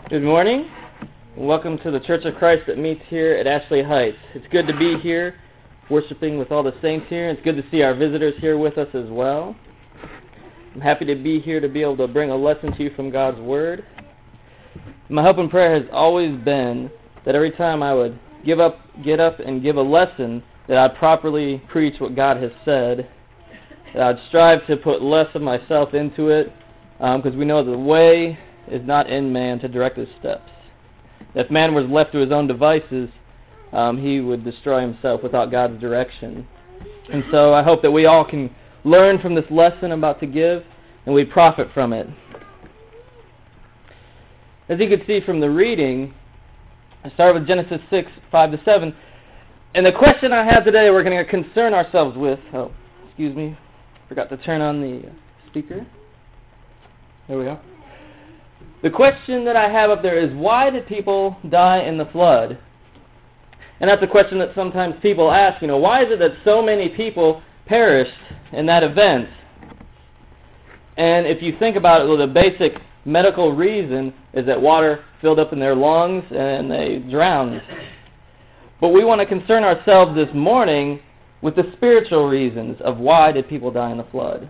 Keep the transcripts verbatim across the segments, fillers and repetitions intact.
Good morning. Welcome to the Church of Christ that meets here at Ashley Heights. It's good to be here, worshiping with all the saints here. It's good to see our visitors here with us as well. I'm happy to be here to be able to bring a lesson to you from God's Word. My hope and prayer has always been that every time I would give up, get up and give a lesson, that I'd properly preach what God has said, that I'd strive to put less of myself into it, because um, we know the way is not in man to direct his steps. If man was left to his own devices, um, he would destroy himself without God's direction. And so I hope that we all can learn from this lesson I'm about to give, and we profit from it. As you can see from the reading, I started with Genesis six, five to seven. And the question I have today we're going to concern ourselves with, oh, excuse me, forgot to turn on the speaker. There we go. The question that I have up there is, why did people die in the flood? And that's a question that sometimes people ask, you know, why is it that so many people perished in that event? And if you think about it, well, the basic medical reason is that water filled up in their lungs and they drowned. But we want to concern ourselves this morning with the spiritual reasons of why did people die in the flood.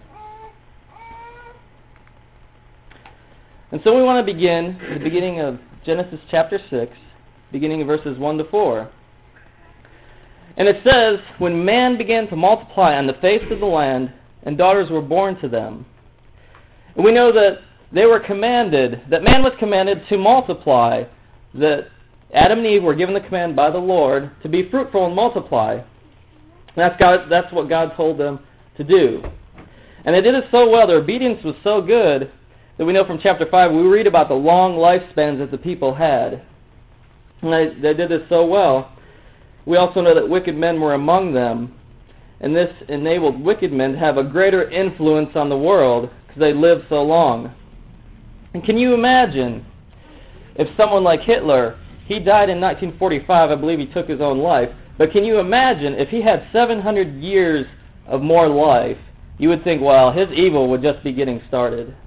And so we want to begin at the beginning of Genesis chapter six, beginning in verses one to four. And it says, when man began to multiply on the face of the land, and daughters were born to them. And we know that they were commanded, that man was commanded to multiply, that Adam and Eve were given the command by the Lord to be fruitful and multiply. And that's, God, that's what God told them to do. And they did it so well, their obedience was so good, that we know from chapter five, we read about the long lifespans that the people had. And they, they did this so well. We also know that wicked men were among them, and this enabled wicked men to have a greater influence on the world because they lived so long. And can you imagine if someone like Hitler, he died in nineteen forty-five, I believe he took his own life, but can you imagine if he had seven hundred years of more life, you would think, well, his evil would just be getting started.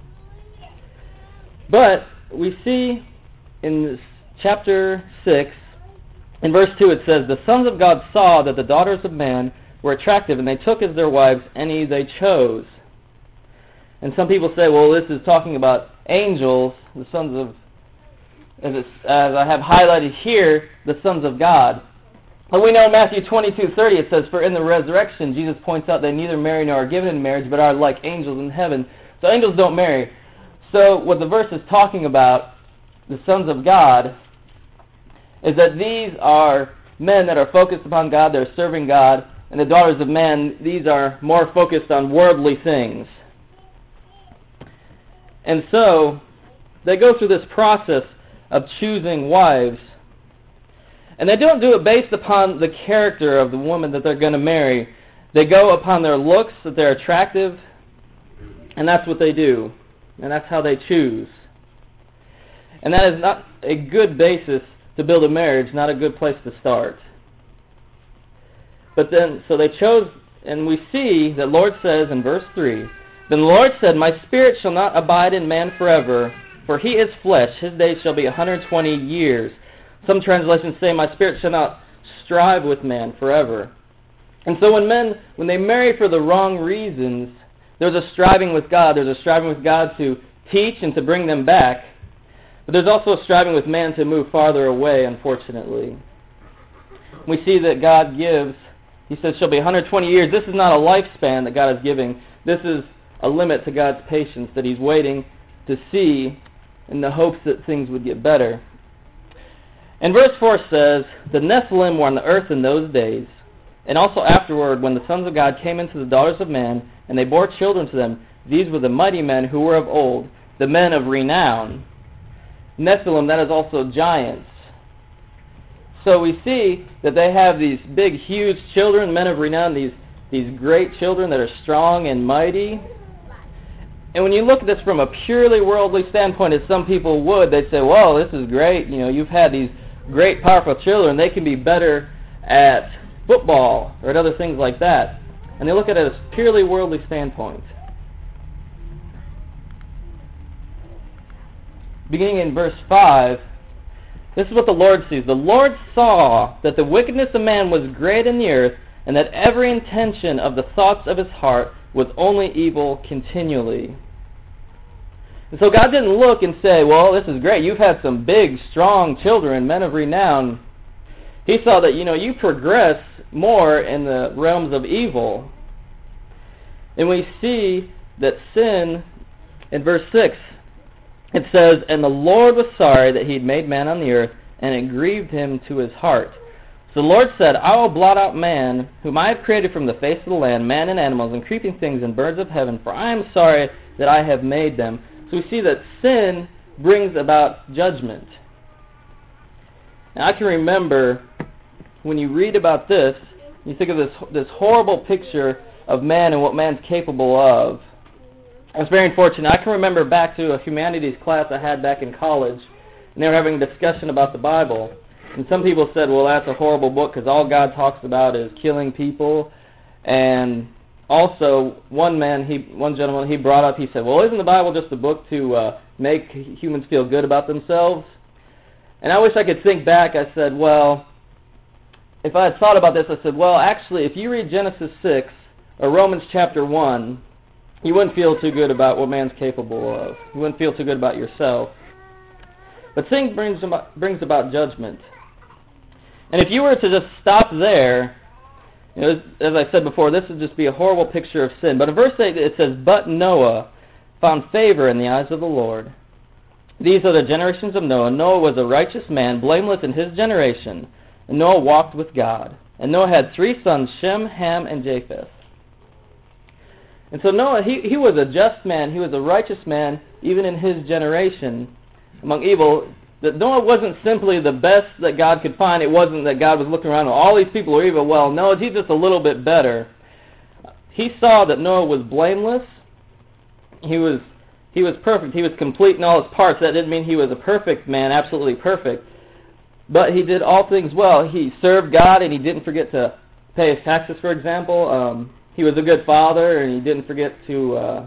But we see in this chapter six, in verse two, it says, the sons of God saw that the daughters of man were attractive, and they took as their wives any they chose. And some people say, well, this is talking about angels, the sons of, as, it's, as I have highlighted here, the sons of God. But we know in Matthew twenty-two thirty, it says, for in the resurrection, Jesus points out they neither marry nor are given in marriage, but are like angels in heaven. So angels don't marry. So what the verse is talking about, the sons of God, is that these are men that are focused upon God, they're serving God, and the daughters of man, these are more focused on worldly things. And so they go through this process of choosing wives, and they don't do it based upon the character of the woman that they're going to marry. They go upon their looks, that they're attractive, and that's what they do. And that's how they choose. And that is not a good basis to build a marriage, not a good place to start. But then, so they chose, and we see that Lord says in verse three, then the Lord said, my spirit shall not abide in man forever, for he is flesh, his days shall be one hundred twenty years. Some translations say, my spirit shall not strive with man forever. And so when men, when they marry for the wrong reasons, there's a striving with God. There's a striving with God to teach and to bring them back. But there's also a striving with man to move farther away, unfortunately. We see that God gives, he says, shall be one hundred twenty years. This is not a lifespan that God is giving. This is a limit to God's patience that he's waiting to see in the hopes that things would get better. And verse four says, the Nephilim were on the earth in those days, and also afterward when the sons of God came into the daughters of man, and they bore children to them. These were the mighty men who were of old, the men of renown. Nephilim, that is also giants. So we see that they have these big, huge children, men of renown, these, these great children that are strong and mighty. And when you look at this from a purely worldly standpoint, as some people would, they'd say, well, this is great. You know, you've had these great, powerful children. They can be better at football or at other things like that. And they look at it as a purely worldly standpoint. beginning in verse five, this is what the Lord sees. The Lord saw that the wickedness of man was great in the earth, and that every intention of the thoughts of his heart was only evil continually. And so God didn't look and say, well, this is great. You've had some big, strong children, men of renown. He saw that, you know, you progress more in the realms of evil. And we see that sin, in verse six, it says, and the Lord was sorry that he had made man on the earth, and it grieved him to his heart. So the Lord said, I will blot out man, whom I have created from the face of the land, man and animals, and creeping things, and birds of heaven, for I am sorry that I have made them. So we see that sin brings about judgment. Now I can remember when you read about this, you think of this this horrible picture of man and what man's capable of. I was very unfortunate. I can remember back to a humanities class I had back in college, and they were having a discussion about the Bible. And some people said, well, that's a horrible book because all God talks about is killing people. And also, one man, he, one gentleman, he brought up, he said, well, isn't the Bible just a book to uh, make humans feel good about themselves? And I wish I could think back. I said, well, if I had thought about this, I said, well, actually, if you read Genesis six or Romans chapter one, you wouldn't feel too good about what man's capable of. You wouldn't feel too good about yourself. But sin brings about, brings about judgment. And if you were to just stop there, you know, as I said before, this would just be a horrible picture of sin. But in verse eight it says, but Noah found favor in the eyes of the Lord. These are the generations of Noah. Noah was a righteous man, blameless in his generation. And Noah walked with God. And Noah had three sons, Shem, Ham, and Japheth. And so Noah, he, he was a just man. He was a righteous man, even in his generation, among evil. That Noah wasn't simply the best that God could find. It wasn't that God was looking around and all these people are evil. Well, no, he's just a little bit better. He saw that Noah was blameless. He was he was perfect. He was complete in all his parts. That didn't mean he was a perfect man, absolutely perfect. But he did all things well. He served God and he didn't forget to pay his taxes, for example. Um, he was a good father and he didn't forget to uh,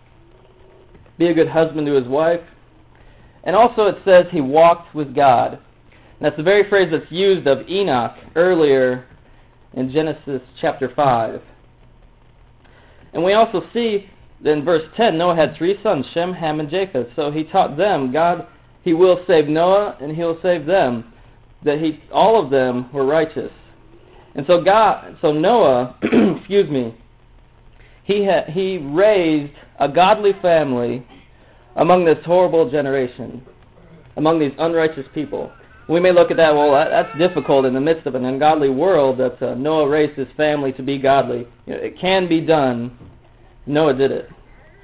be a good husband to his wife. And also it says he walked with God. And that's the very phrase that's used of Enoch earlier in Genesis chapter five. And we also see that in verse ten, Noah had three sons, Shem, Ham, and Japheth. So he taught them, God, he will save Noah and he'll save them, that he, all of them were righteous. And so God, so Noah, excuse me, he ha, he raised a godly family among this horrible generation, among these unrighteous people. We may look at that, well, that, that's difficult in the midst of an ungodly world, that uh, Noah raised his family to be godly. You know, it can be done. Noah did it.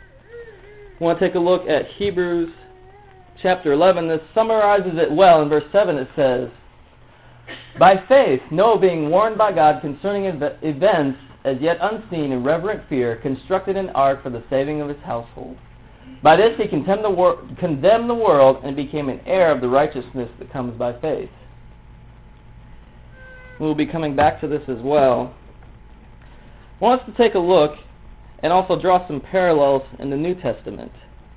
We want to take a look at Hebrews chapter eleven. This summarizes it well. In verse seven it says, by faith, Noah, being warned by God concerning ev- events as yet unseen in reverent fear, constructed an ark for the saving of his household. By this he condemned the, wor- condemned the world and became an heir of the righteousness that comes by faith. We'll be coming back to this as well. I want us to take a look and also draw some parallels in the New Testament.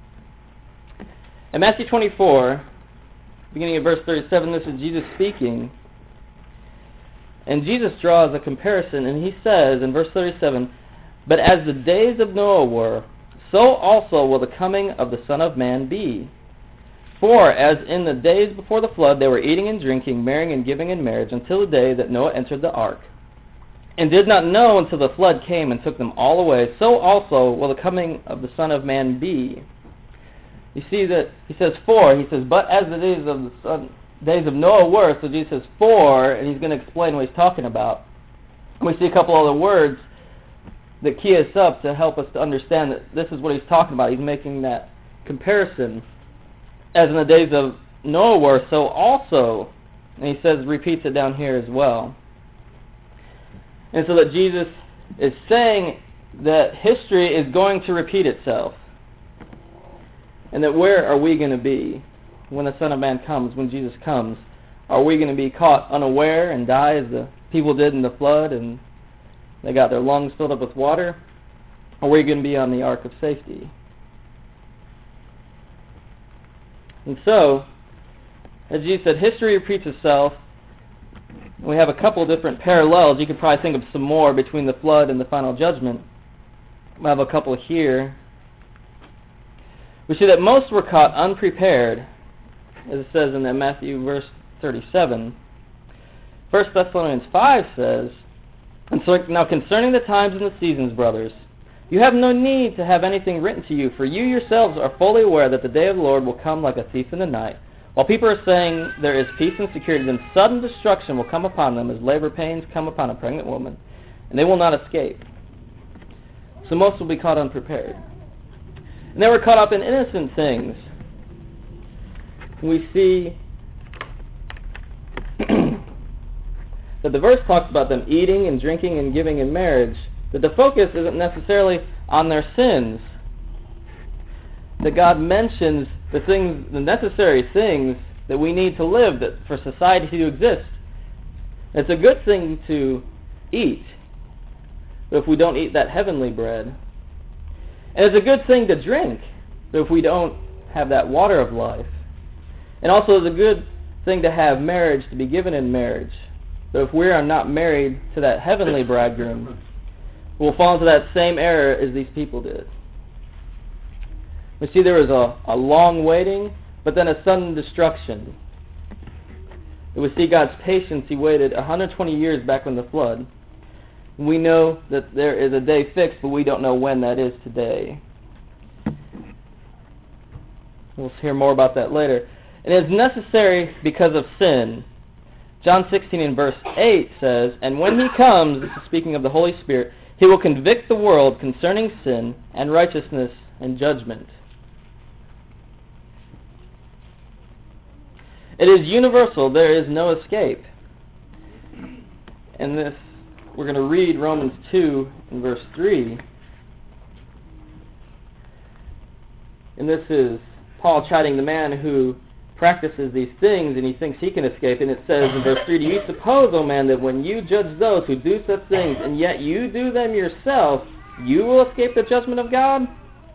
In Matthew twenty-four, beginning at verse thirty-seven, this is Jesus speaking. And Jesus draws a comparison, and he says in verse thirty-seven, but as the days of Noah were, so also will the coming of the Son of Man be. For as in the days before the flood they were eating and drinking, marrying and giving in marriage, until the day that Noah entered the ark, and did not know until the flood came and took them all away, so also will the coming of the Son of Man be. You see that he says for, he says, but as the days of the son, days of Noah were, so Jesus says for, and he's going to explain what he's talking about. We see a couple other words that key us up to help us to understand that this is what he's talking about. He's making that comparison. As in the days of Noah were, so also, and he says, repeats it down here as well. And so that Jesus is saying that history is going to repeat itself. And that where are we going to be when the Son of Man comes, when Jesus comes? Are we going to be caught unaware and die as the people did in the flood and they got their lungs filled up with water? Or are we going to be on the ark of safety? And so, as you said, history repeats itself. We have a couple different parallels. You could probably think of some more between the flood and the final judgment. We have a couple here. We see that most were caught unprepared, as it says in that Matthew verse thirty-seven. First Thessalonians five says, "And so now concerning the times and the seasons, brothers, you have no need to have anything written to you, for you yourselves are fully aware that the day of the Lord will come like a thief in the night. While people are saying there is peace and security, then sudden destruction will come upon them as labor pains come upon a pregnant woman, and they will not escape." So most will be caught unprepared. And they were caught up in innocent things. We see that the verse talks about them eating and drinking and giving in marriage, that the focus isn't necessarily on their sins. That God mentions the things, the necessary things that we need to live, that for society to exist. It's a good thing to eat, but if we don't eat that heavenly bread, and it's a good thing to drink, but if we don't have that water of life, and also it's a good thing to have marriage, to be given in marriage, but if we are not married to that heavenly bridegroom, we'll fall into that same error as these people did. We see there was a, a long waiting, but then a sudden destruction. We see God's patience. He waited one hundred twenty years back in the flood. We know that there is a day fixed, but we don't know when that is today. We'll hear more about that later. And it is necessary because of sin. John sixteen in verse eight says, "And when he comes," this is speaking of the Holy Spirit, "he will convict the world concerning sin and righteousness and judgment." It is universal. There is no escape. And this, we're going to read Romans two in verse three. And this is Paul chiding the man who practices these things and he thinks he can escape. And it says in verse three, "Do you suppose, O man, that when you judge those who do such things, and yet you do them yourself, you will escape the judgment of God?"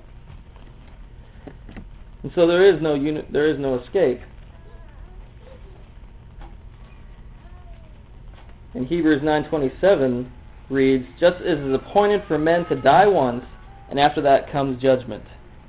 And so there is no uni- there is no escape. And Hebrews nine twenty-seven reads, "Just as it is appointed for men to die once, and after that comes judgment."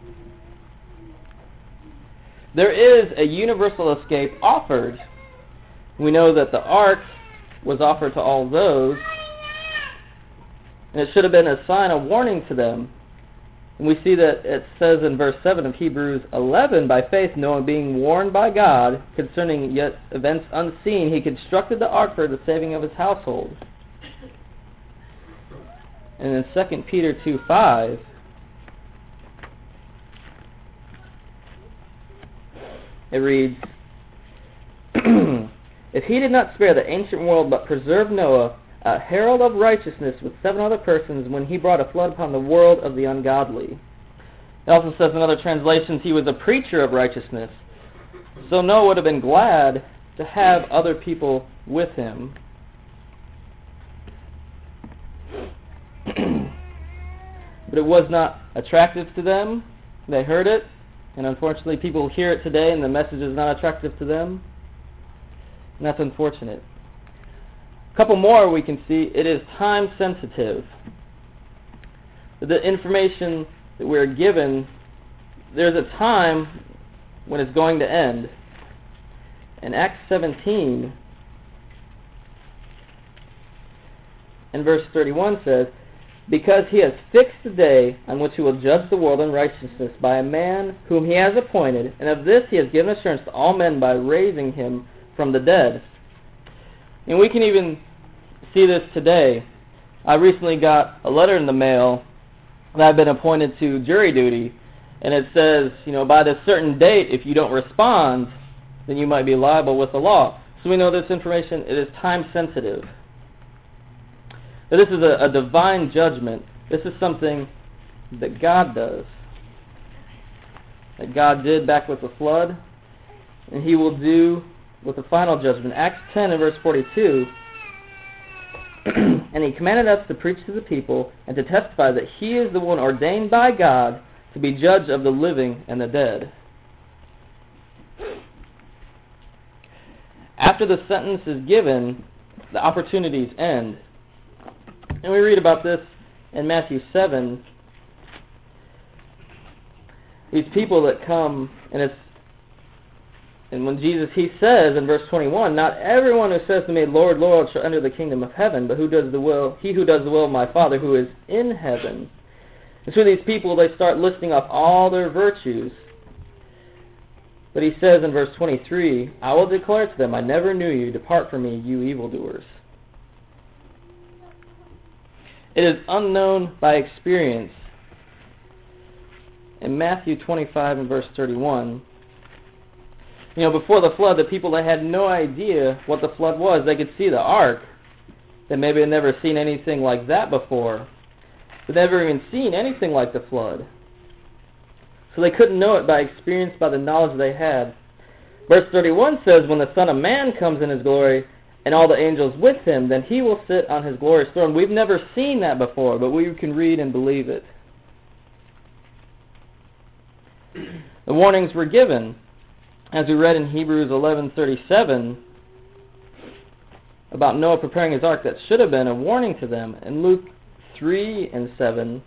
There is a universal escape offered. We know that the ark was offered to all those, and it should have been a sign, a warning to them. And we see that it says in verse seven of Hebrews eleven, "By faith Noah, being warned by God concerning yet events unseen, he constructed the ark for the saving of his household." And in Second Peter two five, it reads, "If he did not spare the ancient world, but preserved Noah, a herald of righteousness with seven other persons, when he brought a flood upon the world of the ungodly." It also says in other translations, he was a preacher of righteousness. So Noah would have been glad to have other people with him. But it was not attractive to them. They heard it, and unfortunately people hear it today and the message is not attractive to them. And that's unfortunate. A couple more we can see. It is time sensitive. The information that we're given, there's a time when it's going to end. In Acts seventeen, and verse thirty-one says, "Because he has fixed the day on which he will judge the world in righteousness by a man whom he has appointed, and of this he has given assurance to all men by raising him from the dead." And we can even see this today. I recently got a letter in the mail that I've been appointed to jury duty, and it says, you know, by this certain date, if you don't respond, then you might be liable with the law. So we know this information, it is time sensitive. But this is a, a divine judgment. This is something that God does, that God did back with the flood, and he will do with the final judgment. Acts ten and verse forty-two, "And he commanded us to preach to the people and to testify that he is the one ordained by God to be judge of the living and the dead." after the sentence is given, the opportunities end. And we read about this in Matthew seven. These people that come, and it's and when Jesus, he says in verse twenty-one, not everyone who says to me, Lord, Lord, shall enter the kingdom of heaven, but who does the will, he who does the will of my Father who is in heaven. And so these people, they start listing off all their virtues. But he says in verse twenty-three, I will declare to them, I never knew you. Depart from me, you evildoers. It is unknown by experience. In Matthew twenty-five and verse thirty-one, you know, before the flood, the people, they had no idea what the flood was. They could see the ark. They maybe had never seen anything like that before. But they've never even seen anything like the flood. So they couldn't know it by experience, by the knowledge they had. Verse thirty-one says, when the Son of Man comes in his glory, and all the angels with him, then he will sit on his glorious throne. We've never seen that before, but we can read and believe it. The warnings were given, as we read in Hebrews eleven thirty-seven, about Noah preparing his ark. That should have been a warning to them. In Luke three and seven,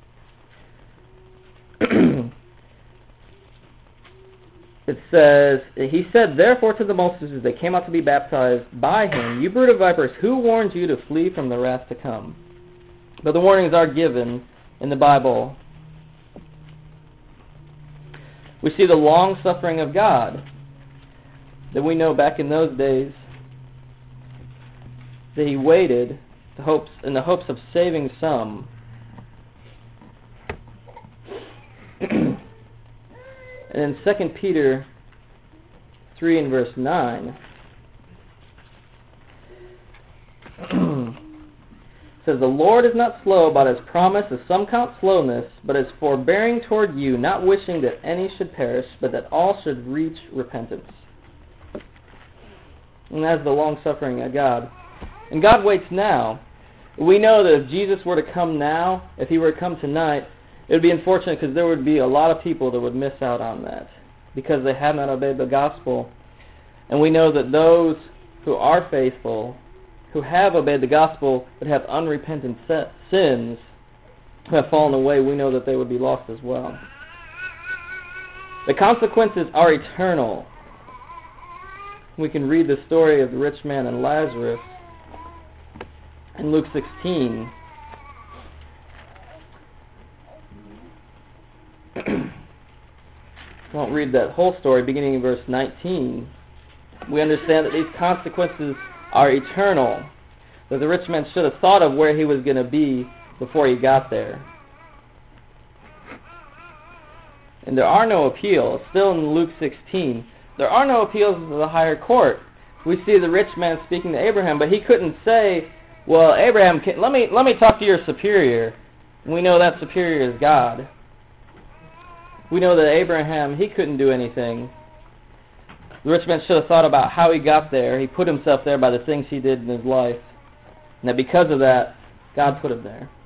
it says, he said, therefore to the multitudes that came out to be baptized by him, you brood of vipers, who warned you to flee from the wrath to come? But the warnings are given in the Bible. We see the long suffering of God, that we know back in those days that he waited to hopes, in the hopes of saving some. And in Second Peter three and verse nine, says, the Lord is not slow about his promise, as some count slowness, but is forbearing toward you, not wishing that any should perish, but that all should reach repentance. And that's the long-suffering of God. And God waits now. We know that if Jesus were to come now, if he were to come tonight, it would be unfortunate because there would be a lot of people that would miss out on that because they have not obeyed the gospel. And we know that those who are faithful, who have obeyed the gospel, but have unrepentant sins, who have fallen away, we know that they would be lost as well. The consequences are eternal. We can read the story of the rich man and Lazarus in Luke sixteen. I won't read that whole story, beginning in verse nineteen. We understand that these consequences are eternal, that the rich man should have thought of where he was going to be before he got there. And there are no appeals. Still in Luke sixteen, there are no appeals to the higher court. We see the rich man speaking to Abraham, but he couldn't say, well, Abraham, can, let me let me talk to your superior. And we know that superior is God. We know that Abraham, he couldn't do anything. The rich man should have thought about how he got there. He put himself there by the things he did in his life. And that because of that, God put him there.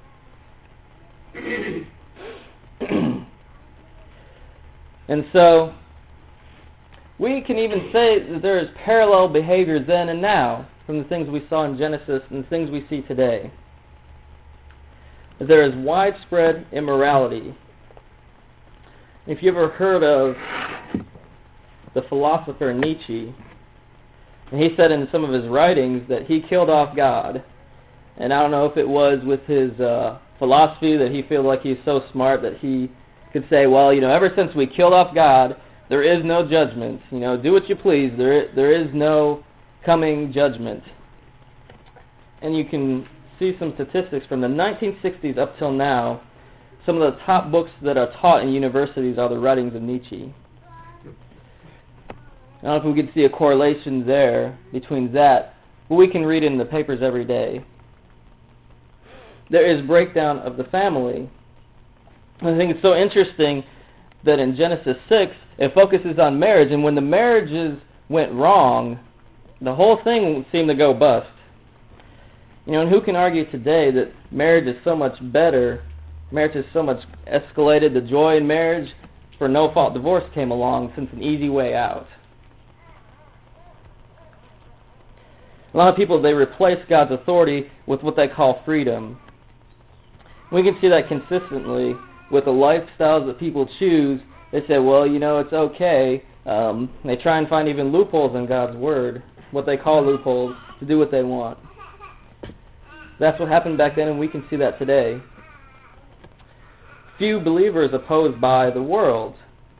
And so, we can even say that there is parallel behavior then and now from the things we saw in Genesis and the things we see today. That there is widespread immorality. If you ever heard of the philosopher Nietzsche, and he said in some of his writings that he killed off God. And I don't know if it was with his uh, philosophy that he feels like he's so smart that he could say, well, you know, ever since we killed off God, there is no judgment. You know, do what you please. There, there is no coming judgment. And you can see some statistics from the nineteen sixties up till now. Some of the top books that are taught in universities are the writings of Nietzsche. I don't know if we could see a correlation there between that, but we can read it in the papers every day. There is breakdown of the family. I think it's so interesting that in Genesis six, it focuses on marriage, and when the marriages went wrong, the whole thing seemed to go bust. You know, and who can argue today that marriage is so much better, marriage is so much escalated, the joy in marriage, for no-fault divorce came along since an easy way out. A lot of people, they replace God's authority with what they call freedom. We can see that consistently with the lifestyles that people choose. They say, well, you know, it's okay. Um, they try and find even loopholes in God's Word, what they call loopholes, to do what they want. That's what happened back then, and we can see that today. Few believers opposed by the world.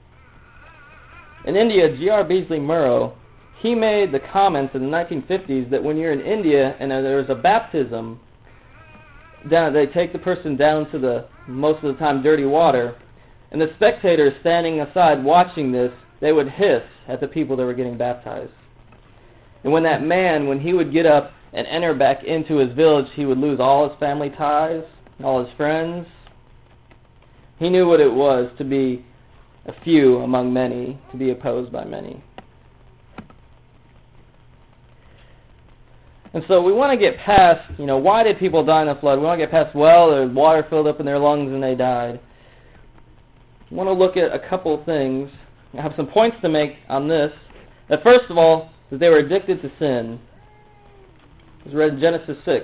In India, G R Beasley Murrow, he made the comments in the nineteen fifties that when you're in India and there's a baptism, down, they take the person down to the, most of the time, dirty water, and the spectators standing aside watching this, they would hiss at the people that were getting baptized. And when that man, when he would get up and enter back into his village, he would lose all his family ties, all his friends. He knew what it was to be a few among many, to be opposed by many. And so we want to get past, you know, why did people die in the flood? We want to get past, well, there's water filled up in their lungs and they died. We want to look at a couple of things. I have some points to make on this. That first of all, that they were addicted to sin. It's read in Genesis six.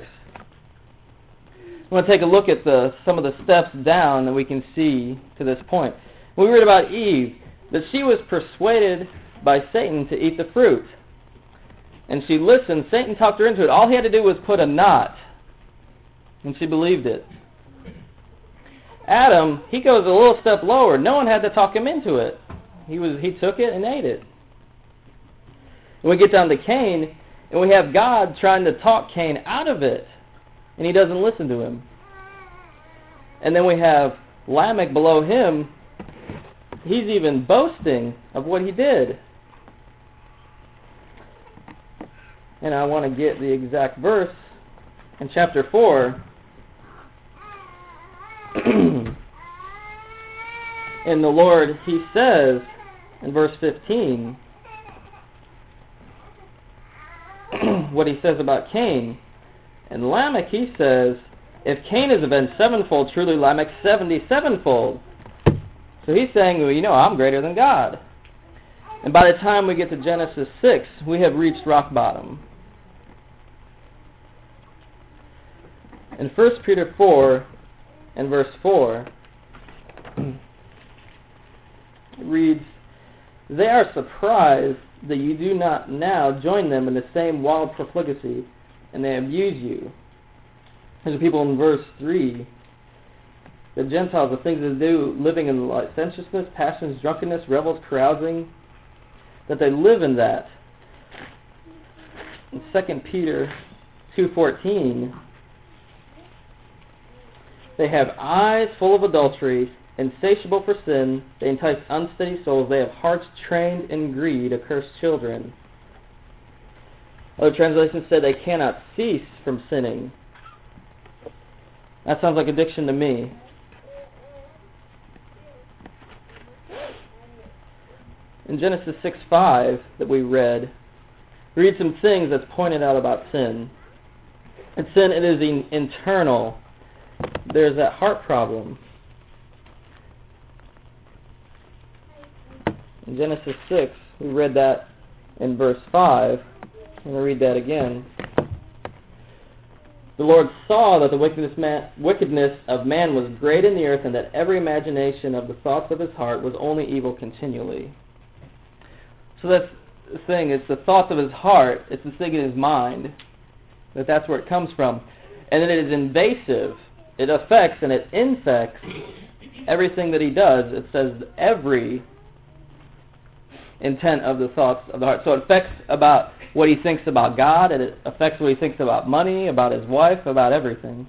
I want to take a look at the some of the steps down that we can see to this point. We read about Eve, that she was persuaded by Satan to eat the fruit. And she listened. Satan talked her into it. All he had to do was put a knot, and she believed it. Adam, he goes a little step lower. No one had to talk him into it. He was he took it and ate it. And we get down to Cain, and we have God trying to talk Cain out of it, and he doesn't listen to him. And then we have Lamech below him. He's even boasting of what he did. And I want to get the exact verse in chapter four. And the Lord, he says in verse fifteen, what he says about Cain. And Lamech, he says, if Cain is avenged sevenfold, truly Lamech seventy-sevenfold. So he's saying, well, you know, I'm greater than God. And by the time we get to Genesis six, we have reached rock bottom. In First Peter four and verse four, it reads, they are surprised that you do not now join them in the same wild profligacy, and they abuse you. There's people in verse three, the Gentiles, the things they do, living in licentiousness, passions, drunkenness, revels, carousing, that they live in that. In Second Peter two fourteen, they have eyes full of adultery, insatiable for sin, they entice unsteady souls, they have hearts trained in greed, accursed children. Other translations say they cannot cease from sinning. That sounds like addiction to me. In Genesis six five that we read, we read some things that's pointed out about sin. And sin, it is in, internal. There's that heart problem. In Genesis six, we read that in verse five. I'm going to read that again. The Lord saw that the wickedness, man, wickedness of man was great in the earth, and that every imagination of the thoughts of his heart was only evil continually. So that's the thing, it's the thoughts of his heart, it's the thing in his mind, that that's where it comes from. And that it is invasive. It affects and it infects everything that he does. It says every intent of the thoughts of the heart. So it affects about what he thinks about God, and it affects what he thinks about money, about his wife, about everything.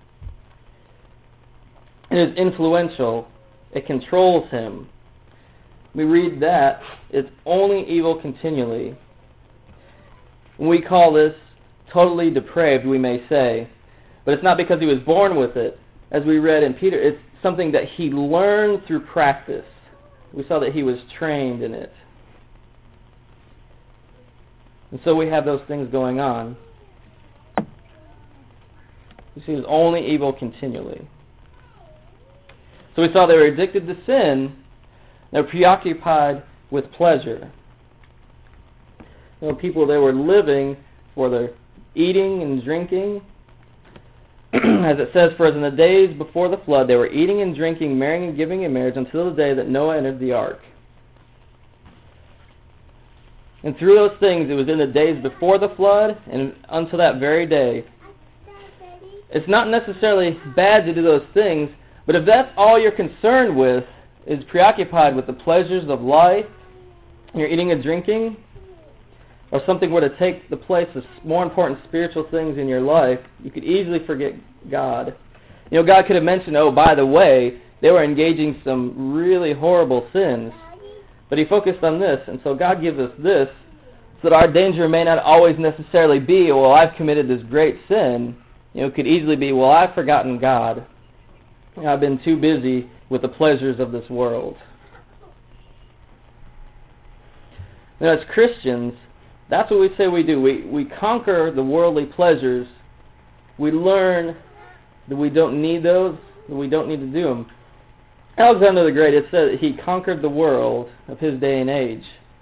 It is influential. It controls him. We read that it's only evil continually. We call this totally depraved, we may say. But it's not because he was born with it. As we read in Peter, it's something that he learned through practice. We saw that he was trained in it. And so we have those things going on. You see, it's only evil continually. So we saw they were addicted to sin. They were preoccupied with pleasure. You know, people, they were living for their eating and drinking. As it says, for as in the days before the flood, they were eating and drinking, marrying and giving in marriage until the day that Noah entered the ark. And through those things, it was in the days before the flood and until that very day. It's not necessarily bad to do those things, but if that's all you're concerned with, is preoccupied with the pleasures of life, you're eating and drinking, or something were to take the place of more important spiritual things in your life, you could easily forget God. You know, God could have mentioned, oh, by the way, they were engaging some really horrible sins. But he focused on this, and so God gives us this, so that our danger may not always necessarily be, well, I've committed this great sin. You know, it could easily be, well, I've forgotten God. You know, I've been too busy with the pleasures of this world. Now, as Christians, that's what we say we do. We, we conquer the worldly pleasures. We learn that we don't need those, that we don't need to do them. Alexander the Great, it said that he conquered the world of his day and age.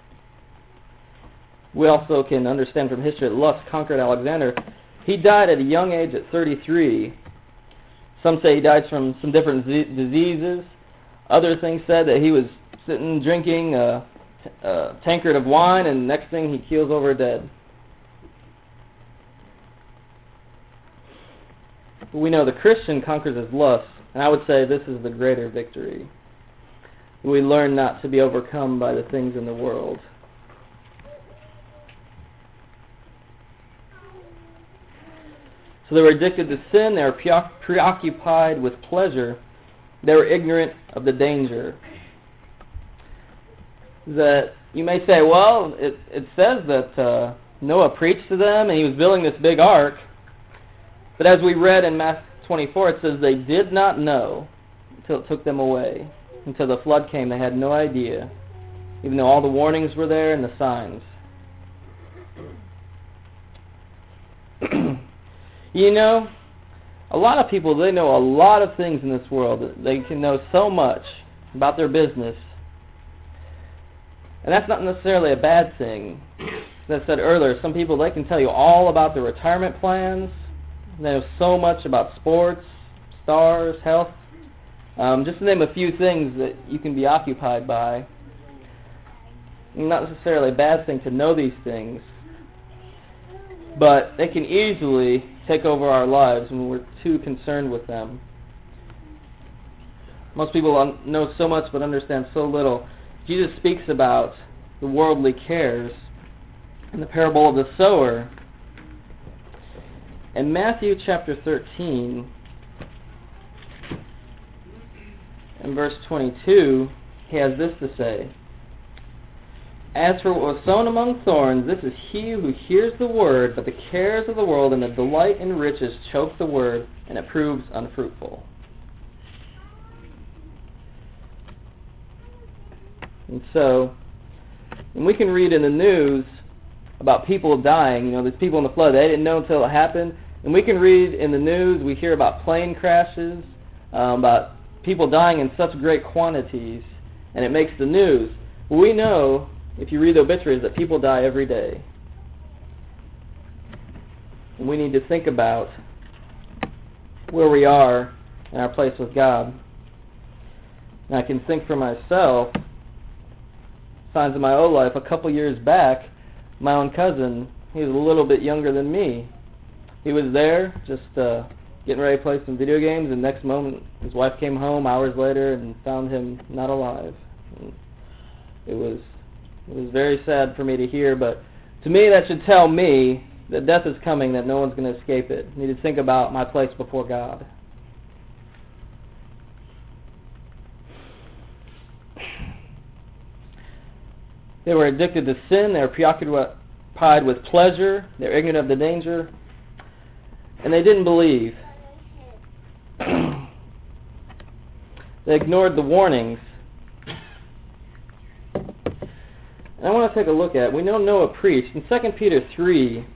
We also can understand from history that lust conquered Alexander. He died at a young age at thirty-three. Some say he died from some different z- diseases. Other things said that he was sitting drinking a, a tankard of wine, and the next thing he keels over dead. But we know the Christian conquers his lust, and I would say this is the greater victory. We learn not to be overcome by the things in the world. So they were addicted to sin, they were preoccupied with pleasure, they were ignorant of the danger. That you may say, well, it, it says that uh, Noah preached to them and he was building this big ark, but as we read in Matthew twenty-four, it says they did not know until it took them away. Until the flood came, they had no idea, even though all the warnings were there and the signs. You know, a lot of people, they know a lot of things in this world. They can know so much about their business. And that's not necessarily a bad thing. As I said earlier, some people, they can tell you all about their retirement plans. They know so much about sports, stars, health. Um, just to name a few things that you can be occupied by. Not necessarily a bad thing to know these things, but they can easily take over our lives when we're too concerned with them. Most people know so much but understand so little. Jesus speaks about the worldly cares in the parable of the sower. In Matthew chapter thirteen, in verse twenty-two, he has this to say. As for what was sown among thorns, this is he who hears the word, but the cares of the world and the delight in riches choke the word, and it proves unfruitful. And so, and we can read in the news about people dying. You know, there's people in the flood, they didn't know until it happened. And we can read in the news, we hear about plane crashes, um, about people dying in such great quantities, and it makes the news. Well, we know, if you read the obituaries, that people die every day. And we need to think about where we are in our place with God. And I can think for myself, signs of my own life, a couple years back, my own cousin, he was a little bit younger than me. He was there, just uh, getting ready to play some video games, and next moment, his wife came home hours later and found him not alive. And it was it was very sad for me to hear, but to me that should tell me that death is coming, that no one's going to escape it. I need to think about my place before God. They were addicted to sin, they were preoccupied with pleasure, they were ignorant of the danger, and they didn't believe. They ignored the warnings. And I want to take a look at it. We know Noah preached. In Second Peter three,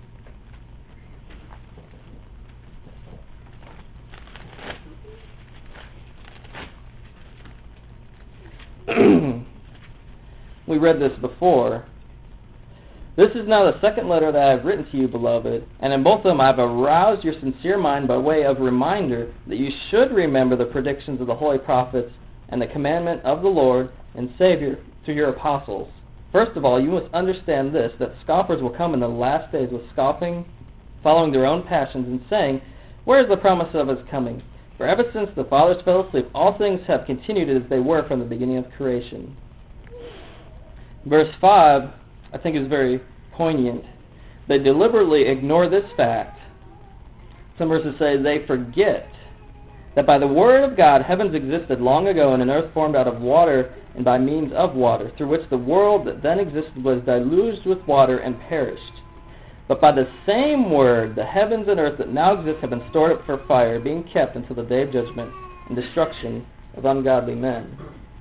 we read this before. This is now the second letter that I have written to you, beloved, and in both of them I have aroused your sincere mind by way of reminder that you should remember the predictions of the holy prophets and the commandment of the Lord and Savior through your apostles. First of all, you must understand this, that scoffers will come in the last days with scoffing, following their own passions, and saying, where is the promise of his coming? For ever since the fathers fell asleep, all things have continued as they were from the beginning of creation. Verse five, I think, is very poignant. They deliberately ignore this fact. Some verses say they forget that by the word of God heavens existed long ago and an earth formed out of water and by means of water, through which the world that then existed was deluged with water and perished. But by the same word the heavens and earth that now exist have been stored up for fire, being kept until the day of judgment and destruction of ungodly men.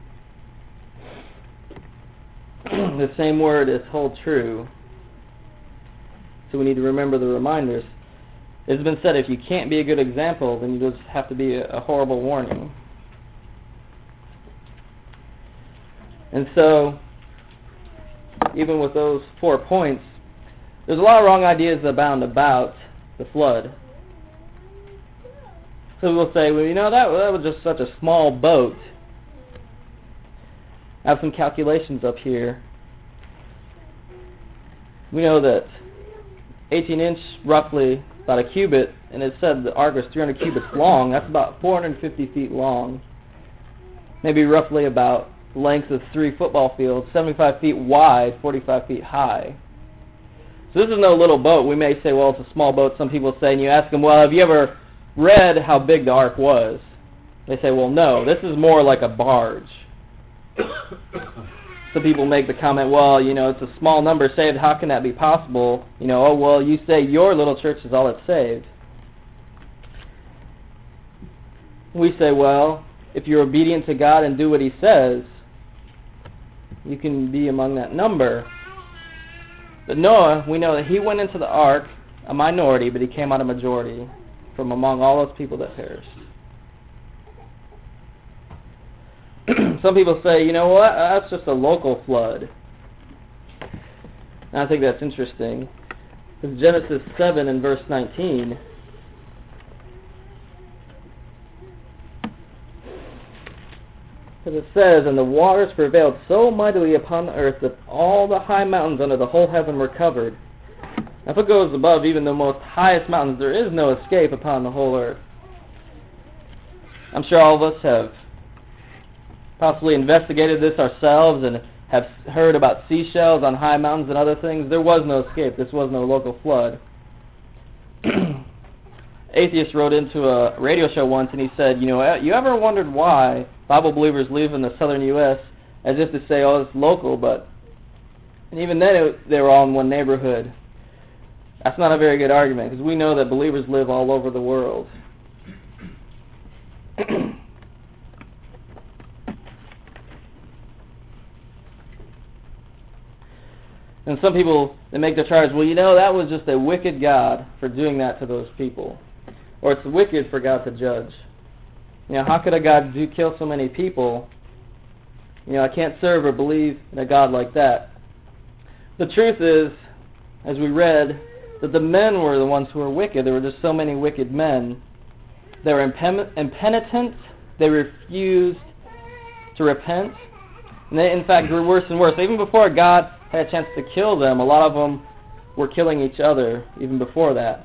The same word is hold true. So we need to remember the reminders. It's been said if you can't be a good example, then you just have to be a, a horrible warning. And so, even with those four points, there's a lot of wrong ideas that abound about the flood. So we'll say, well, you know, that, that was just such a small boat. I have some calculations up here. We know that eighteen inch, roughly about a cubit, and it said the ark was three hundred cubits long. That's about four hundred fifty feet long. Maybe roughly about the length of three football fields, seventy-five feet wide, forty-five feet high. So this is no little boat. We may say, well, it's a small boat. Some people say, and you ask them, well, have you ever read how big the ark was? They say, well, no, this is more like a barge. Some people make the comment, well, you know, it's a small number saved. How can that be possible? You know, oh, well, you say your little church is all that's saved. We say, well, if you're obedient to God and do what he says, you can be among that number. But Noah, we know that he went into the ark a minority, but he came out a majority from among all those people that perished. Some people say, you know what, that's just a local flood. And I think that's interesting. It's Genesis seven and verse nineteen. Because it says, and the waters prevailed so mightily upon the earth that all the high mountains under the whole heaven were covered. Now, if it goes above even the most highest mountains, there is no escape upon the whole earth. I'm sure all of us have possibly investigated this ourselves and have heard about seashells on high mountains and other things. There was no escape. This was no local flood. Atheist wrote into a radio show once and he said, you know, you ever wondered why Bible believers live in the southern U S as if to say, oh, it's local, but and even then it, they were all in one neighborhood. That's not a very good argument because we know that believers live all over the world. And some people, they make the charge, well, you know, that was just a wicked God for doing that to those people. Or it's wicked for God to judge. You know, how could a God do kill so many people? You know, I can't serve or believe in a God like that. The truth is, as we read, that the men were the ones who were wicked. There were just so many wicked men. They were impenitent. They refused to repent. And they, in fact, grew worse and worse. Even before God had a chance to kill them, a lot of them were killing each other even before that.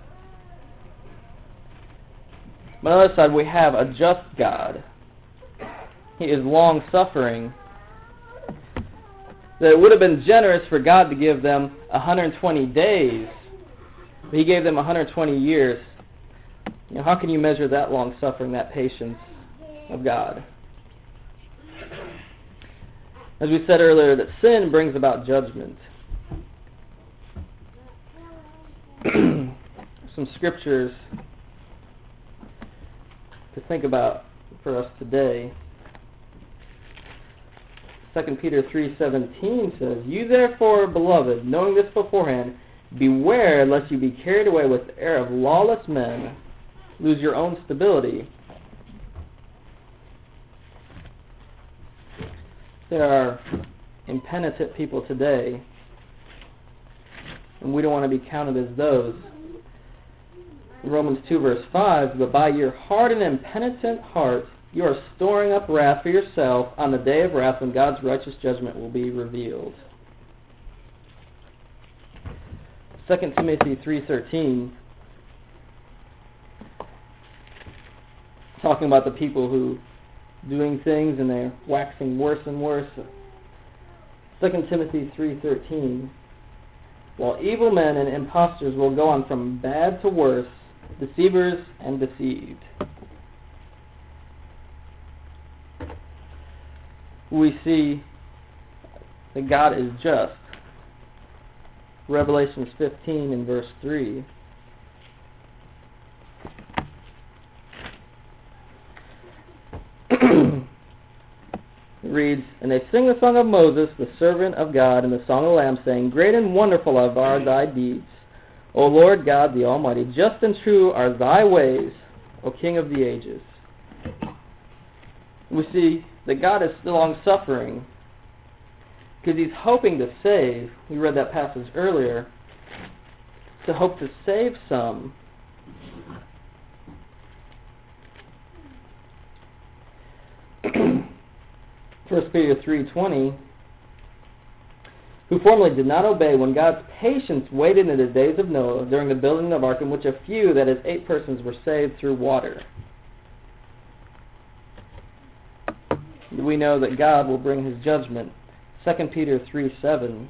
But on the other side, we have a just God. He is long-suffering. That it would have been generous for God to give them one hundred twenty days, but he gave them one hundred twenty years. You know, how can you measure that long-suffering, that patience of God? As we said earlier, that sin brings about judgment. Some scriptures to think about for us today. Second Peter three seventeen says, you therefore, beloved, knowing this beforehand, beware lest you be carried away with the error of lawless men, lose your own stability. There are impenitent people today and we don't want to be counted as those. Romans two verse five, but by your hardened and penitent heart you are storing up wrath for yourself on the day of wrath when God's righteous judgment will be revealed. Second Timothy three thirteen, talking about the people who doing things and they're waxing worse and worse. Second Timothy three thirteen, while evil men and impostors will go on from bad to worse, deceivers and deceived. We see that God is just. Revelation fifteen and verse three. It reads, and they sing the song of Moses, the servant of God, and the song of the Lamb, saying, great and wonderful are thy deeds, O Lord God the Almighty. Just and true are thy ways, O King of the ages. We see that God is still long-suffering because he's hoping to save. We read that passage earlier. To hope to save some. First Peter three twenty, who formerly did not obey when God's patience waited in the days of Noah during the building of the ark, in which a few, that is eight persons, were saved through water. We know that God will bring his judgment. Second Peter three seven.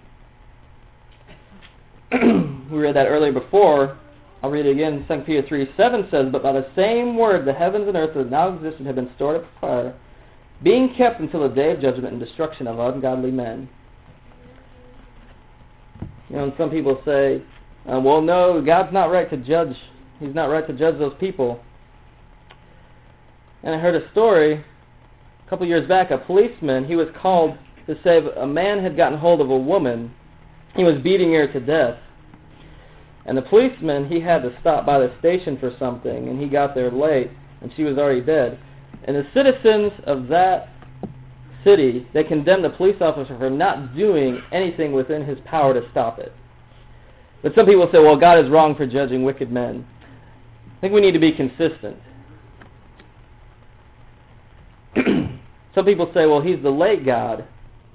We read that earlier before. I'll read it again. Second Peter three seven says, but by the same word the heavens and earth that now exist have been stored up for fire, being kept until the day of judgment and destruction of ungodly men. You know, and some people say, uh, well, no, God's not right to judge. He's not right to judge those people. And I heard a story a couple years back. A policeman, he was called to say a man had gotten hold of a woman. He was beating her to death. And the policeman, he had to stop by the station for something, and he got there late, and she was already dead. And the citizens of that city, they condemned the police officer for not doing anything within his power to stop it. But some people say, well, God is wrong for judging wicked men. I think we need to be consistent. Some people say, well, he's the late God.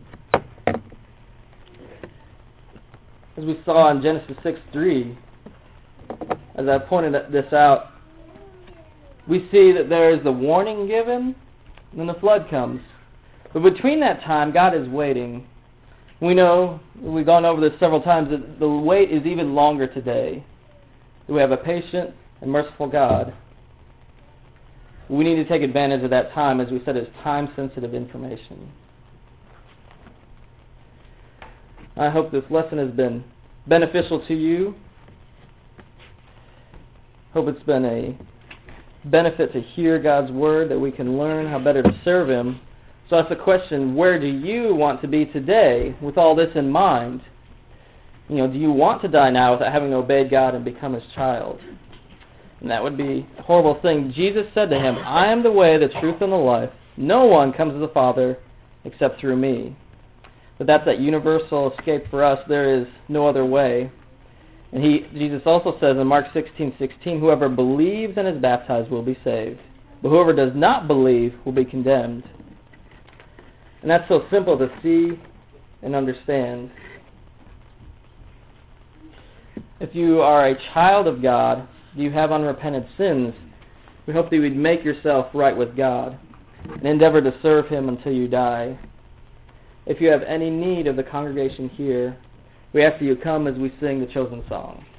As we saw in Genesis six three, as I pointed this out, we see that there is the warning given, and then the flood comes. But between that time, God is waiting. We know, we've gone over this several times, that the wait is even longer today. We have a patient and merciful God. We need to take advantage of that time, as we said, it's time-sensitive information. I hope this lesson has been beneficial to you. Hope it's been a benefit to hear God's word, that we can learn how better to serve him. So that's the question, where do you want to be today with all this in mind? You know, do you want to die now without having obeyed God and become his child? And that would be a horrible thing. Jesus said to him, I am the way, the truth, and the life. No one comes to the Father except through me. But that's that universal escape for us. There is no other way. And he, Jesus also says in Mark sixteen sixteen, whoever believes and is baptized will be saved. But whoever does not believe will be condemned. And that's so simple to see and understand. If you are a child of God, you have unrepented sins, we hope that you would make yourself right with God and endeavor to serve him until you die. If you have any need of the congregation here, we ask that you come as we sing the chosen song.